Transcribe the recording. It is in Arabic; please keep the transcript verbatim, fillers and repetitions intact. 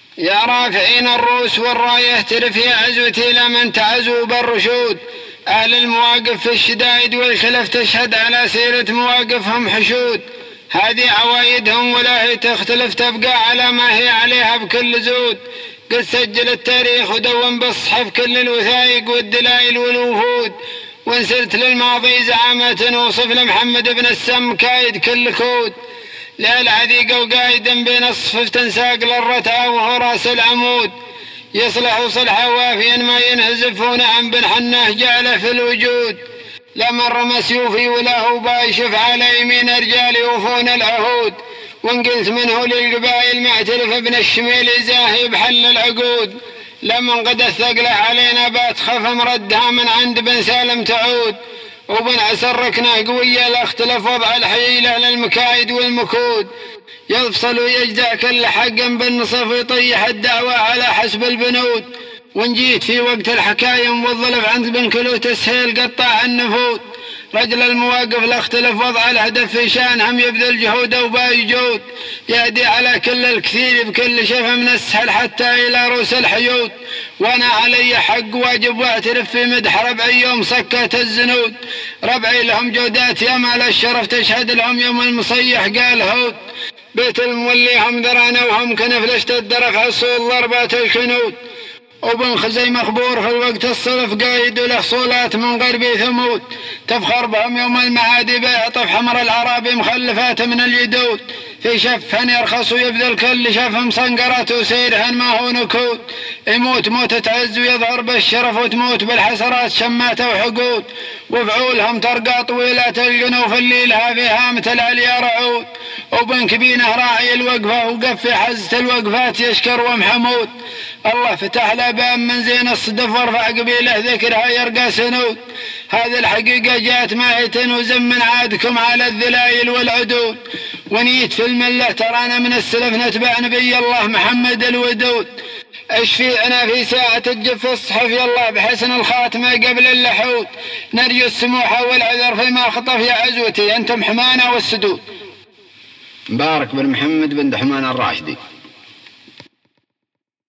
يا رافعين الرؤوس والراية ترفي عزوتي لمن تعزوا بالرشود. أهل المواقف في الشدائد والخلف تشهد على سيرة مواقفهم حشود. هذه عوايدهم ولا هي تختلف تبقى على ما هي عليها بكل زود. قد سجل التاريخ ودون بالصحف كل الوثائق والدلائل والوفود. وإن سرت للماضي زعامة وصف لمحمد بن السم كايد كل كود. لا العذيق وقايدا بين الصفف تنساق للرتع وهو راس العمود. يصلح صلحا وافيا ما ينهزف ونعم بن حناه جعله في الوجود. لمن رمى سيوفي وله بايشف على يمين رجال يوفون العهود. وان قلت منه للقبائل معترف ابن الشميل زاهي بحل العقود. لمن قد الثقله علينا بات خف مردها من عند بن سالم تعود. وبن عسر ركنه قوية لا اختلف وضع الحيلة للمكايد والمكود. يفصل ويجدع كل حق بالنصف ويطيح الدعوة على حسب البنود. وان جيت في وقت الحكايم والظلف عند بن كلو تسهيل قطع النفود. رجل المواقف لا اختلف وضع الهدف في شانهم يبذل جهود وباي جود. يهدي على كل الكثير بكل شفه من السهل حتى إلى رؤوس الحيود. وانا علي حق واجب واعترف في مدح ربعي يوم سكت الزنود. ربعي لهم جودات يا مال الشرف تشهد لهم يوم المصيح قال هود. بيت المولي هم ذرانا وهم كنفل اشتد رفع الصول ضربات الكنود. وبن خزي مخبور في الوقت الصلف قايد له صولات من غربي ثمود. تفخر بهم يوم المعادي بيعطف حمر العرابي مخلفات من اليدود. في شفهن يرخص ويبذل كل شف مصنقرات وسيرهن ما هو نكود. يموت موتة عز ويظهر بالشرف وتموت بالحسرات شماتة وحقود. وفعولهم ترقى طويلة الجنوف اللي لها فيها مثل عليا رعود. وبن كبينه راعي الوقفة وقف في حزة الوقفات يشكر ومحمود. الله فتح له باب من زين الصدف وارفع قبيله ذكرها يرقى سنود. هذه الحقيقة جات ماهية وزمن عادكم على الذلايل والعدود. ونيت في الملة ترانا من السلف نتبع نبي الله محمد الودود. اشفيعنا في ساعة الجف الصحف يالله بحسن الخاتمة قبل اللحود. نرجو السموحة والعذر فيما خطف يا عزوتي أنتم حمانا والسدود. مبارك بن محمد بن دحمان الراشدي.